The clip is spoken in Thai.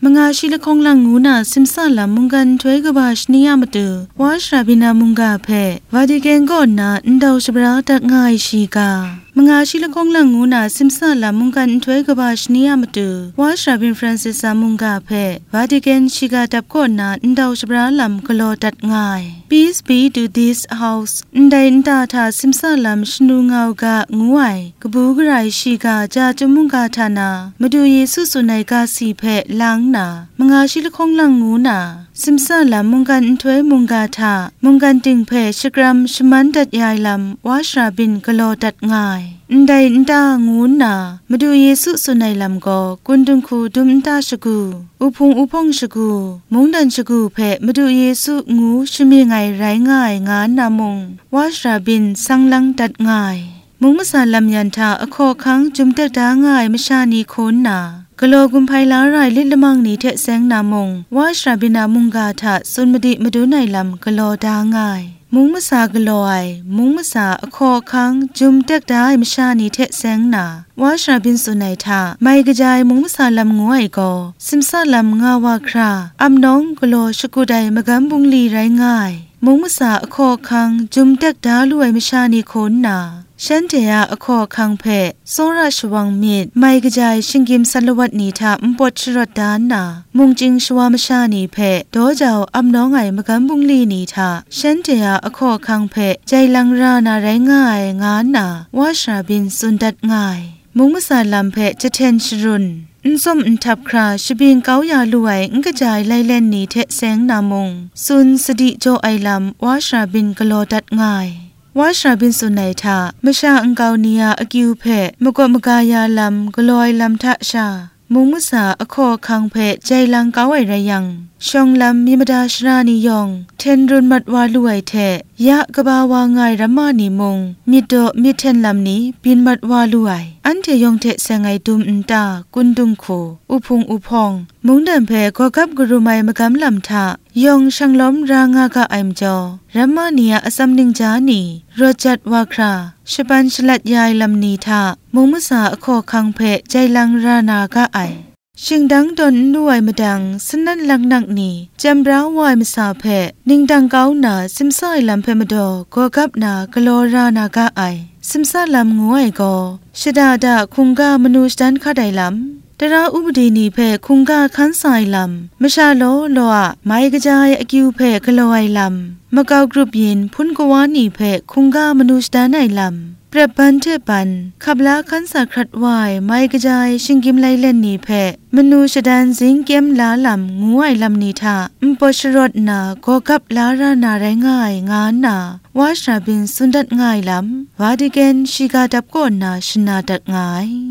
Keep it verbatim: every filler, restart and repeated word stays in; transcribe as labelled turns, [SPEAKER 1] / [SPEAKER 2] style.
[SPEAKER 1] งาชิลคงลังงูนาซิมซาลามุงกันถวยกบาชนียามตุวาชราบินามุงกาเพวาติเกนก็นาอินดาวชบราตักง่ายชีกามงาชิลคงลังงูนาซิมซาลามุงกันถวยกบาชนียามตุวาชราบินฟรานซิสามุงกาเพวาติเกนชีกาตับก็นาอินดาวชบราลัมกโลตัดง่าย Peace be to this house อินไดอินตาทาซิมซาลัมชนูงาวกะงูไอกบูกไรชีกาจาจมุงกาทานามาดูเยซูสุนัยกาสีเพลางนามงาชิลคงลังงูนาซิมซาลัมมุงกันถวยมุงกาทามุงกันติงเพชกรัมชมันตัดยายลัมวาชราบินกโลตัดง่ายอินไดอินตางูนามาดูเยซูสุนัยลัมก็กุนดุงคูดุมอินตาชกูอุพงอุพงชกูมุงดันชกูเพมาดูเยซูงูชมีไงไรง่ายงานนามงวาชราบินสังลังตัดง่ายมุงมสาลัมยันทาอโคคังจุมเตดาง่ายมชานีโคนนากโลกุมไพลาไรลิลมังนีเทแสงนามงวาชราบินามุงกาทะสุนมดิมาดูไนลัมกโลดาง่ายมุงมสากโลไอมุงมสาอโคคังจุมเตกดามชานีเทแสงนาวาชราบินสุนัยทาไม่กระจายมุงมสาลัมงวยก็ซิมซาลัมงาวาคราอัมน้องกโลชกุไดมกำบุงลีไรง่ายมุงมสาอโคคังจุมเตกดาลุยมชานีโคนนาฉันเดียอคอคังเพโซราชวังมีดไม่กระจายชิงกิมสัลวัตนีทาอุปชรดานนามุงจิงชวามชานีเพโดเจ้าอัมน้องไงมกันบุงลีนีทาฉันเดียอคอคังเพใจลังรานาไรง่ายงานนาวาชราบินสุนดัดง่ายมุงมสาลัมเพจะเทนชรุนอินส้มอินทับคราชบิงเกายาลุยอิงกระจายไลเลนนีเทแสงนามงซุนสดิโจไอลัมวาชราบินกโลดัดง่ายวาชราบินสุนัยทามชาอังกาวเนียอกิวเพมกมกายาลัมกลอยลัมทะชามุงมุสาอโคคังเพใจลังกาวไอไรยังชองลัมมิมดาชรานิยองเทนรุนมัดวาลุยเทยะกบาวาง่ายรัมมานิมงมิโดมิเทนลัมนี้บินมัดวาลุยอันเทยองเทเซงไอดุมอินตากุนดุงโคอุพงอุพองมุงเดินเพกอกับกรุไมมกำลัมทายองช่างล้อมรางากะไอมจอรัมมาเนียอสัมนิงจานีโรจัดวาคราชบันฉลัดยายลัมนีทามุงมุสาอโคคังเพใจลังรานากะไอชิงดังดนนวยมดังสนั่นลังนักนีจำร้าวายมสาเพนิงดังเก้าหนาซิมซายลัมเพมดอกอกับนากโลรานากะไอซิมซาลัมงวยก็ชดาดาคุงกามนุษย์ดันข้าไดลัมตราอุบดีนีเพคุงกาขันสายลำมชาโลโลอะไม่กระจายอกิวเพกลอยลำมะกาวกรุบยินพุนกวานีเพคุงกามนุษย์ดานไอลำประบันเทปันขับลาขันสาครัดวายไม่กระจายชิงกิมไลเล่นนีเพมนุษย์ดันสิงเกมลาลำงูไอลำนีทาอุปชรดนาโกกับลารานาไรง่ายงานนาวาชราบินสุนดัดง่ายลำวาดิเกนชิกาดับโกนาชนาดัดง่าย